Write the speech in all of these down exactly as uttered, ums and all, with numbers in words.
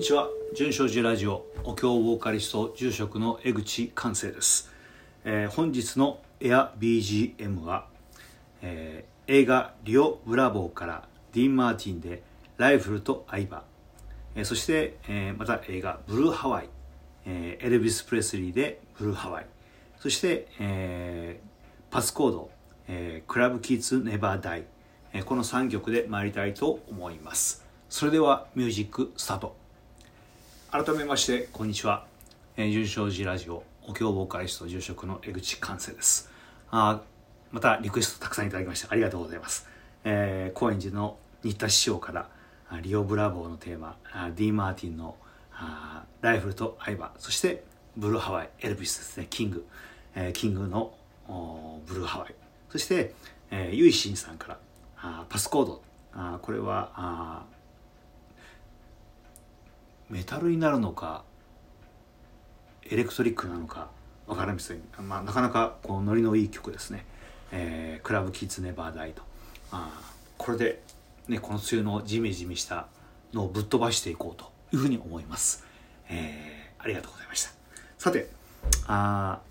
ちは。純正寺ラジオお経ボーカリスト住職の江口寛生です。えー、本日のエア ビージーエム は、えー、映画リオ・ブラボーからディーン・マーティンでライフルと相葉、えー、そして、えー、また映画ブルーハワイ、えー、エルビス・プレスリーでブルーハワイ、そして、えー、パスコード、えー、クラブ・キッズ・ネバー・ダイ、えー、このさんきょくで参りたいと思います。それではミュージックスタート。改めましてこんにちは。えー、純正寺ラジオお経ボーカリスト住職の江口寛生です。あまたリクエストたくさんいただきましてありがとうございます。えー、高円寺の新田師匠からリオ・ブラボーのテーマ、ディーン・マーティンのライフルと相葉、そしてブルーハワイ、エルビスですね、キング、えー、キングのブルーハワイ、そして、えー、ユイシンさんからあパスコード、あこれはあメタルになるのかエレクトリックなのか分かりません、まあ、なかなかこうノリのいい曲ですね。えー、クラブキッズネバーダイと、あこれで、ね、この梅雨のジメジメしたのをぶっ飛ばしていこうというふうに思います。えー、ありがとうございました。さて、あ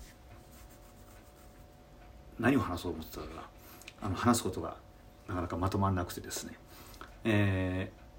何を話そうと思ってたかあの話すことがなかなかまとまらなくてですね、えー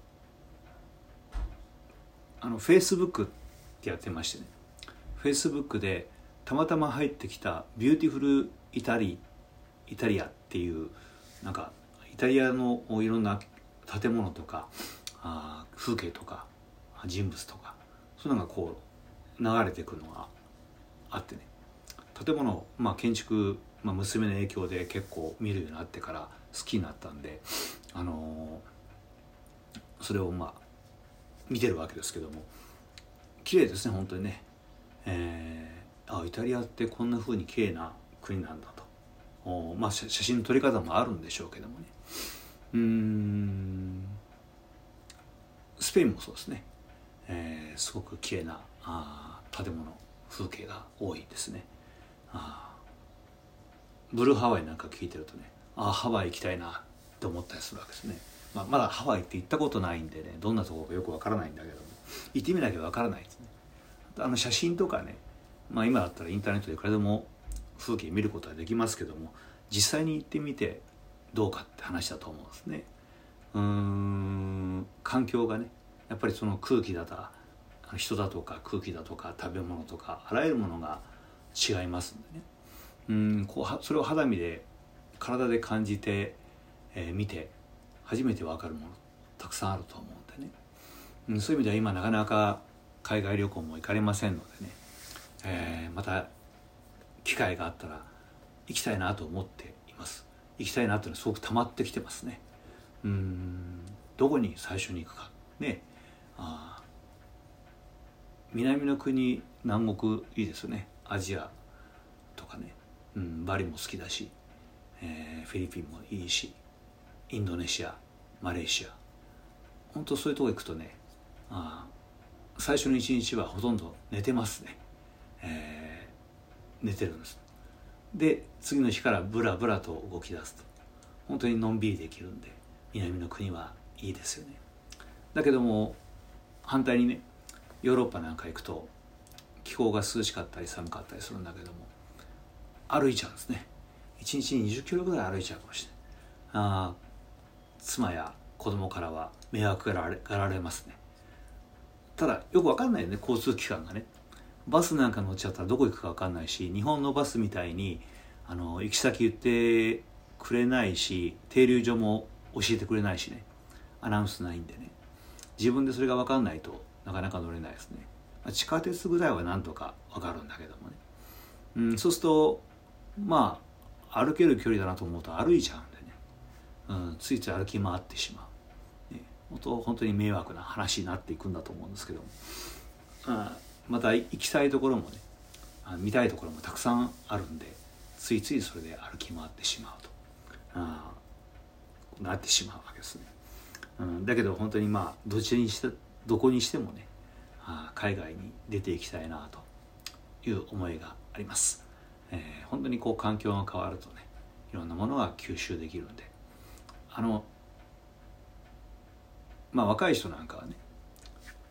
あの Facebook ってやってましてね、 Facebook でたまたま入ってきたビューティフルイタリイタリアっていうなんかイタリアのいろんな建物とかあ風景とか人物とかそういうのがこう流れてくるのがあってね、建物、まあ、建築、まあ、娘の影響で結構見るようになってから好きになったんで、あのー、それをまあ見てるわけですけども、綺麗ですね本当にね。えー、あイタリアってこんな風に綺麗な国なんだと。おまあ写真の撮り方もあるんでしょうけどもね。うーんスペインもそうですね。えー、すごく綺麗なあ建物風景が多いですね。あブルーハワイなんか聞いてるとね、あハワイ行きたいなって思ったりするわけですね。まあ、まだハワイって行ったことないんでね、どんなところかよくわからないんだけども、行ってみなきゃわからないですね。あの写真とかね、まあ、今だったらインターネットでいくらでも風景見ることはできますけども、実際に行ってみてどうかって話だと思うんですね。うーん環境がね、やっぱりその空気だとか人だとか空気だとか食べ物とかあらゆるものが違いますんでね、うんこうそれを肌身で体で感じて、えー、見て初めて分かるものたくさんあると思うんでね、うん、そういう意味では今なかなか海外旅行も行かれませんのでね、えー、また機会があったら行きたいなと思っています。行きたいなというのはすごく溜まってきてますね。うーんどこに最初に行くかね。あ南の国南国いいですよね。アジアとかね、うん、バリも好きだし、えー、フィリピンもいいし、インドネシア、マレーシア、本当そういうとこ行くとね、あ最初の一日はほとんど寝てますね、えー、寝てるんです。で次の日からブラブラと動き出すと本当にのんびりできるんで南の国はいいですよね。だけども反対にね、ヨーロッパなんか行くと気候が涼しかったり寒かったりするんだけども歩いちゃうんですね。いちにちににじゅっキロぐらい歩いちゃうかもしれない。あ妻や子供からは迷惑がられ、がられますね。ただよく分かんないよね、交通機関がね。バスなんか乗っちゃったらどこ行くか分かんないし、日本のバスみたいにあの行き先言ってくれないし、停留所も教えてくれないしね、アナウンスないんでね、自分でそれが分かんないとなかなか乗れないですね。地下鉄ぐらいはなんとか分かるんだけどもね、うん、そうするとまあ歩ける距離だなと思うと歩いちゃうんでね、うん、ついつい歩き回ってしまう、ね、本当本当に迷惑な話になっていくんだと思うんですけども、あまた行きたいところもね、見たいところもたくさんあるんで、ついついそれで歩き回ってしまうとあなってしまうわけですね。うん、だけど本当にまあどちらにしてどこにしてもね、あ海外に出ていきたいなという思いがあります。えー、本当にこう環境が変わるとね、いろんなものが吸収できるんで、あのまあ若い人なんかはね、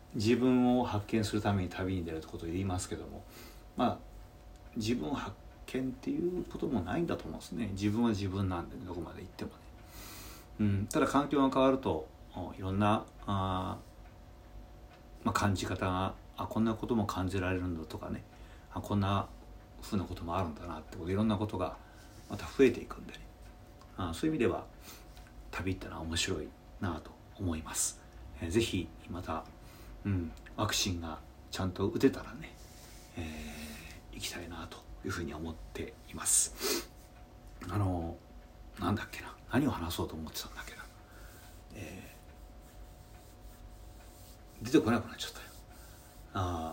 自分を発見するために旅に出るってことを言いますけども、まあ自分を発見っていうこともないんだと思うんですね。自分は自分なんで、ね、どこまで行ってもね、うん、ただ環境が変わるといろんなあ、まあ、感じ方があこんなことも感じられるんだとかね、あこんなふうなこともあるんだなってこと、いろんなことがまた増えていくんでね、あそういう意味では旅ってのは面白いなと思います。えー、ぜひまた、うん、ワクチンがちゃんと打てたらね、えー、行きたいなというふうに思っています。あのなんだっけな、何を話そうと思ってたんだっけな、えー、出てこなくなっちゃったよ。あ、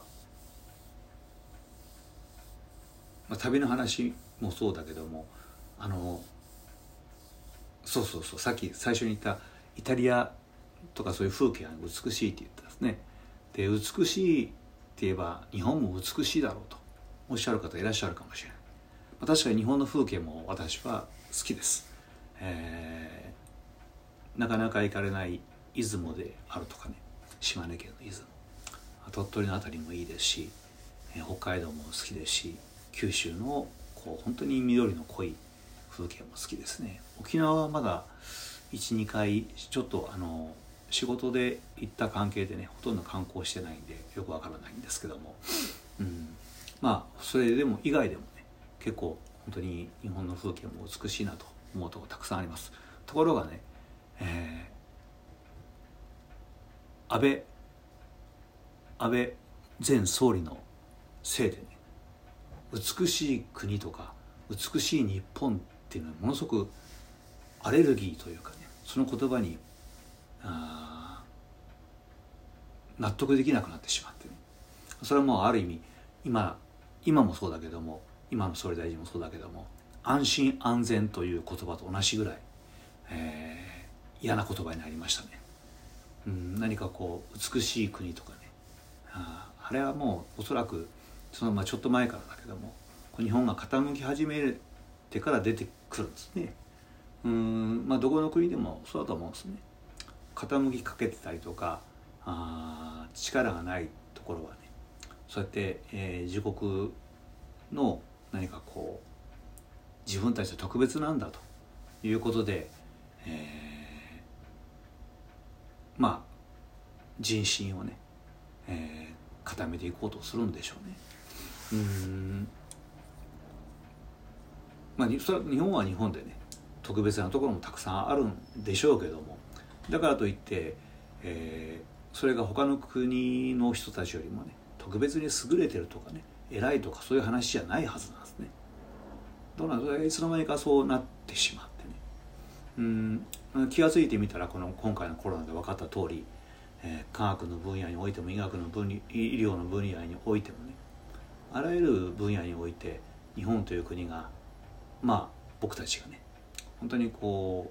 まあ、旅の話もそうだけども、あのそうそうそう、さっき最初に言ったイタリアとかそういう風景が美しいって言ったんですね。で美しいって言えば日本も美しいだろうとおっしゃる方いらっしゃるかもしれない。まあ、確かに日本の風景も私は好きです。えー、なかなか行かれない出雲であるとかね、島根県の出雲、鳥取のあたりもいいですし、えー、北海道も好きですし、九州のこう本当に緑の濃い風景も好きですね。沖縄はまだ いち,に 回ちょっとあの仕事で行った関係でね、ほとんど観光してないんでよくわからないんですけども、うん、まあそれでも以外でもね、結構本当に日本の風景も美しいなと思うところたくさんあります。ところがね、えー、安倍安倍前総理のせいでね、美しい国とか美しい日本っていうのはものすごくアレルギーというかね、その言葉にあ納得できなくなってしまってね、それはもうある意味今今もそうだけども、今の総理大臣もそうだけども、安心安全という言葉と同じぐらい、えー、嫌な言葉になりましたね。うん、何かこう美しい国とかね、あ, あれはもうおそらくそのまあちょっと前からだけども、日本が傾き始めてから出てくるんですね。うん、まあどこの国でもそうだと思うんですね。傾きかけてたりとか、あ力がないところはね、そうやって、えー、自国の何かこう自分たちは特別なんだということで、えー、まあ人心をね、えー、固めていこうとするんでしょうね。うーん、まあそれは日本は日本でね、特別なところもたくさんあるんでしょうけども、だからといって、えー、それが他の国の人たちよりもね特別に優れてるとかね、偉いとかそういう話じゃないはずなんですね。だからそれがいつの間にかそうなってしまってね、うん、気が付いてみたらこの今回のコロナで分かった通り、えー、科学の分野においても医学の分医療の分野においてもね、あらゆる分野において日本という国が、まあ僕たちがね本当にこう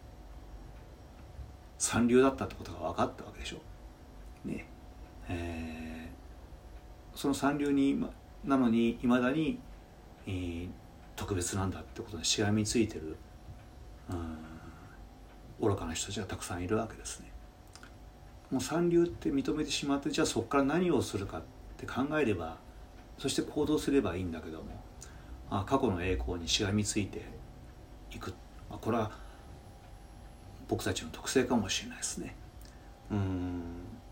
三流だったってことが分かったわけでしょ。ねえー、その三流になのにいまだに、えー、特別なんだってことにしがみついてる、うん、愚かな人たちがたくさんいるわけですね。もう三流って認めてしまって、じゃあそこから何をするかって考えれば、そして行動すればいいんだけども、あ過去の栄光にしがみついていく、まあ、これは僕たちの特性かもしれないですね。うーん、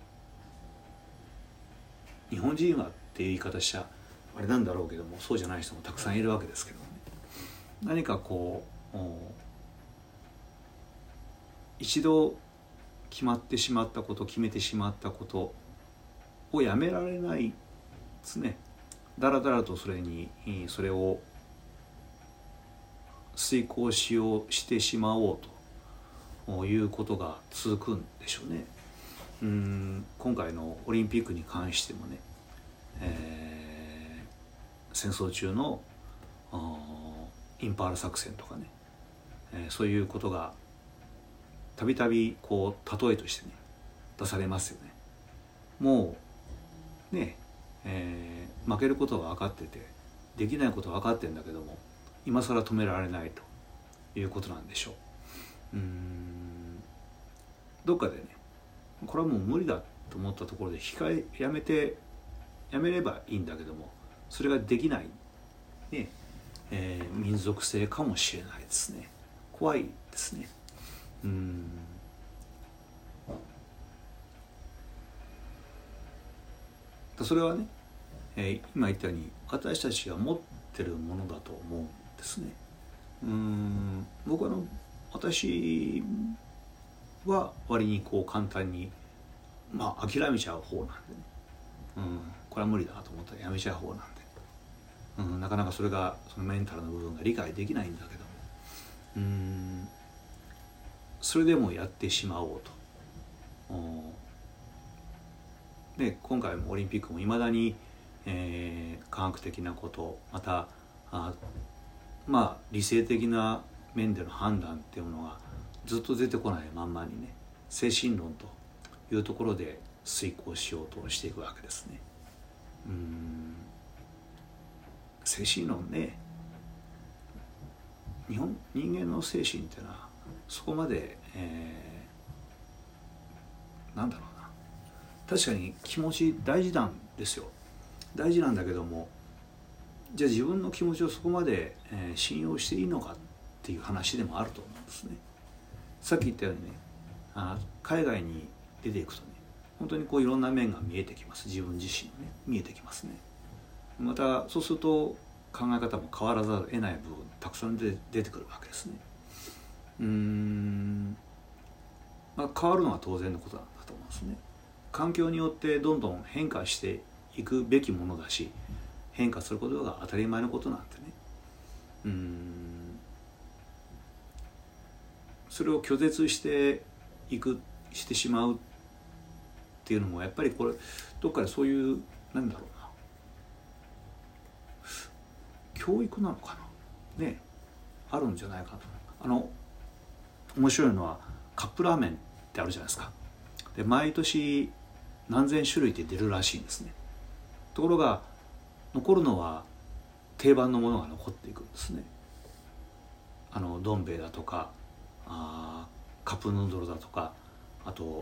日本人はっていう言い方しちゃあれなんだろうけども、そうじゃない人もたくさんいるわけですけどね。何かこう一度決まってしまったこと、決めてしまったことをやめられないですね。だらだらとそれにそれを遂行しようしてしまおうということが続くんでしょうね。うーん、今回のオリンピックに関してもね、えー、戦争中のインパール作戦とかね、えー、そういうことがたびたびこう例えとしてね出されますよね。もうね、えー、負けることは分かってて、できないことは分かってるんだけども、今更止められないということなんでしょう。うーん、どっかでね、これはもう無理だっと思ったところで控えやめてやめればいいんだけども、それができない、ねえー、民族性かもしれないですね。怖いですね。うーんそれはね、えー、今言ったように私たちが持ってるものだと思うんですね。うーん僕はあの私は割にこう簡単にまあ諦めちゃう方なんでね、うん、これは無理だなと思ったらやめちゃう方なんで、うん、なかなかそれがそのメンタルの部分が理解できないんだけども、うーんそれでもやってしまおうと。で今回もオリンピックもいまだに、えー、科学的なことまたあまあ理性的な面での判断っていうものがずっと出てこないまんまにね、精神論というところで遂行しようとしていくわけですね。うーん精神論ね、日本人間の精神っていうのはそこまで、えー、なんだろうな、確かに気持ち大事なんですよ。大事なんだけども、じゃあ自分の気持ちをそこまで、えー、信用していいのかっていう話でもあると思うんですね。さっき言ったようにね、あ海外に出ていくとね、本当にこういろんな面が見えてきます。自分自身のね見えてきますね。またそうすると考え方も変わらざるを得ない部分たくさんで出てくるわけですね。うーん、まあ、変わるのは当然のことなんだと思うんですね。環境によってどんどん変化していくべきものだし、変化することが当たり前のことなんてね、うーんそれを拒絶していくしてしまうっていうのもやっぱりこれどっかでそういうなんだろうな、教育なのかなね、あるんじゃないかなと。あの面白いのはカップラーメンってあるじゃないですか。で毎年何千種類って出るらしいんですね。ところが残るのは定番のものが残っていくんですね。あのどん兵衛だとかあカップヌードルだとか、あと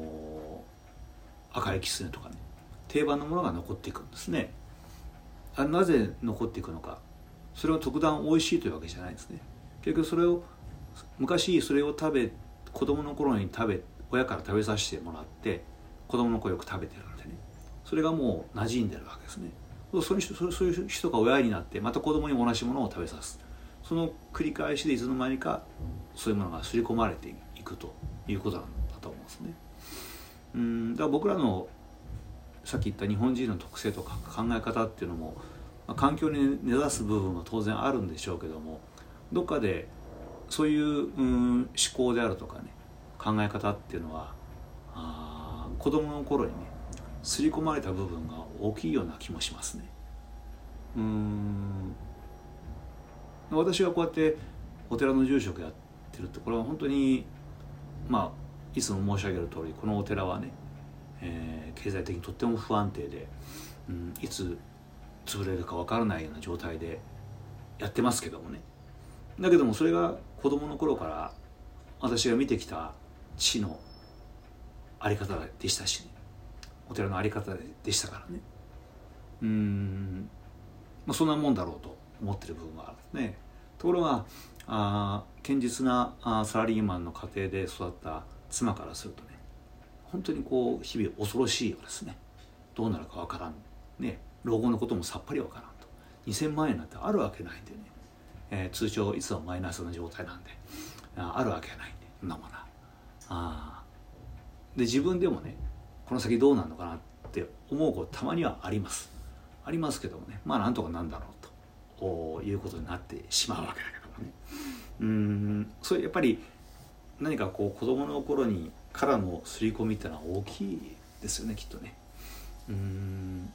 赤いきつねとかね、定番のものが残っていくんですね。あなぜ残っていくのか、それは特段美味しいというわけじゃないんですね。結局それを昔それを食べ子供の頃に食べ親から食べさせてもらって子供の頃よく食べてるんでね、それがもう馴染んでるわけですね。そういう人、そういう人が親になってまた子供に同じものを食べさす、その繰り返しでいつの間にかそういうものが刷り込まれていくということなんだと思うんですね。うんだから僕らのさっき言った日本人の特性とか考え方っていうのも、まあ、環境に根ざす部分は当然あるんでしょうけども、どっかでそういう、うん、思考であるとかね考え方っていうのはあ子供の頃にね刷り込まれた部分が大きいような気もしますね。うーん私はこうやってお寺の住職やってるって、これは本当にまあいつも申し上げる通り、このお寺はね、えー、経済的にとっても不安定で、うん、いつ潰れるか分からないような状態でやってますけどもね。だけどもそれが子供の頃から私が見てきた地の在り方でしたし、ね、お寺の在り方でしたからね、うーん、まあ、そんなもんだろうと思ってる部分があるんですね。ところがあ堅実なあサラリーマンの家庭で育った妻からするとね、本当にこう日々恐ろしいようですね。どうなるかわからんね、老後のこともさっぱりわからんと、にせんまんえんなんてあるわけないんでね、えー、通帳いつもマイナスの状態なんで あ, あるわけがないんで、そんなものはあで自分でもねこの先どうなるのかなって思うことたまにはありますありますけどもね、まあなんとかなんだろうということになってしまうわけだけどもね、うーんそれやっぱり何かこう子供の頃にからの刷り込みってのは大きいですよね、きっとね。うーん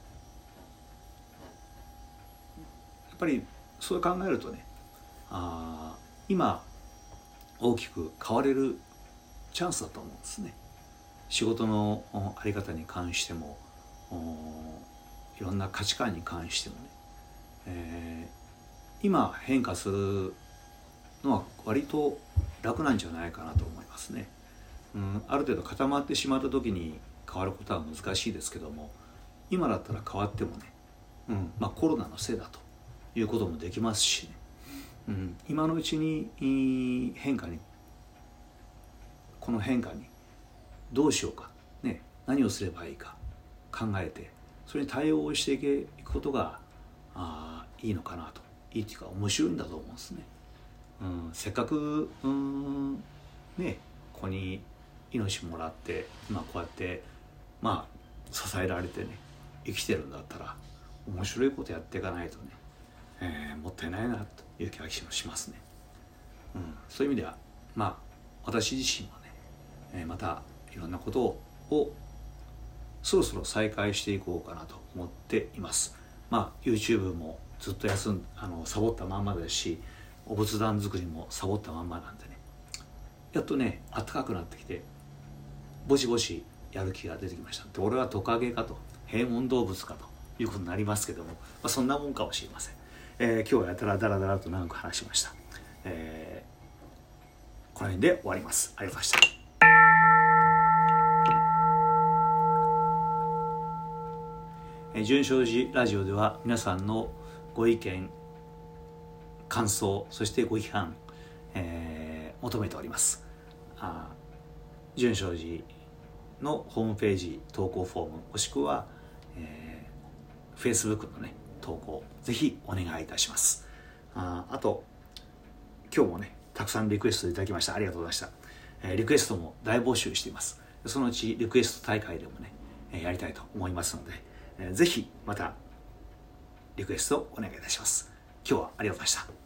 やっぱりそう考えるとね、あ今大きく変われるチャンスだと思うんですね。仕事の在り方に関してもいろんな価値観に関してもね、えー、今変化するのは割と楽なんじゃないかなと思いますね。うん、ある程度固まってしまった時に変わることは難しいですけども、今だったら変わってもね、うんまあ、コロナのせいだということもできますしね、うん、今のうちに変化にこの変化にどうしようか、ね、何をすればいいか考えて、それに対応していくことがあいいのかなと、いいっていうか面白いんだと思うんですね。うん、せっかくうんねここに命もらって今こうやってまあ支えられてね生きてるんだったら面白いことやっていかないとね、えー、もったいないなという気がしますね。うん、そういう意味ではまあ私自身もね、えー、またいろんなことををそろそろ再開していこうかなと思っています。まあ YouTube もずっと休んあのサボったまんまですし、お仏壇作りもサボったまんまなんでね、やっとね暖かくなってきてぼちぼちやる気が出てきました。で俺はトカゲかと平凡動物かということになりますけども、まあ、そんなもんかもしれません。えー、今日はやたらだらだらと長く話しました。えー、この辺で終わります。ありがとうございました。純正寺ラジオでは皆さんのご意見感想そしてご批判、えー、求めております。あ純正寺のホームページ投稿フォームもしくは、えー、Facebook のね投稿ぜひお願いいたします。あ, あと今日もねたくさんリクエストいただきました。ありがとうございました。えー、リクエストも大募集しています。そのうちリクエスト大会でもね、えー、やりたいと思いますので、えー、ぜひまたリクエストをお願いいたします。今日はありがとうございました。